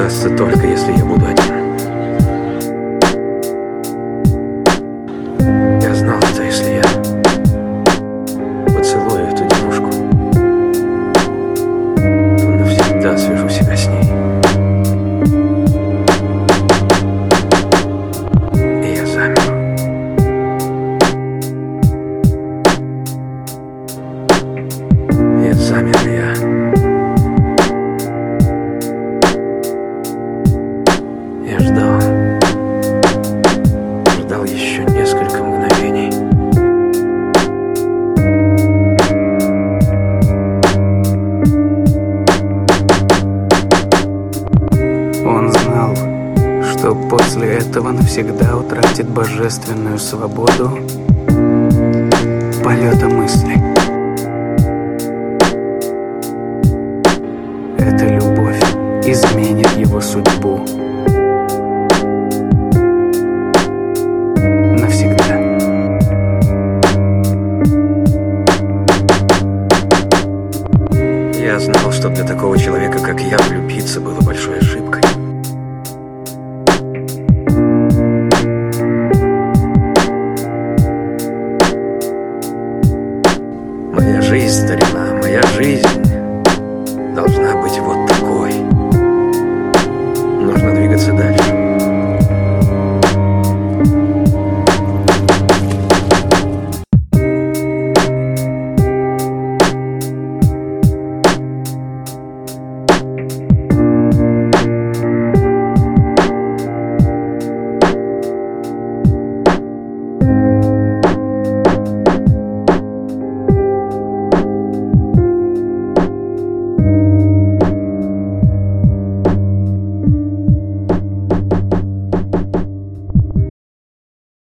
удастся только если я буду один. Я знал, что если я поцелую эту девушку, то навсегда свяжу себя с ней. И я замер. Я ждал еще несколько мгновений. Он знал, что после этого навсегда утратит божественную свободу полета мысли. Эта любовь изменит его судьбу. Навсегда. Я знал, что для такого человека, как я, влюбиться было большой ошибкой. Моя жизнь, старина, моя жизнь должна быть вот такой. Нужно двигаться дальше.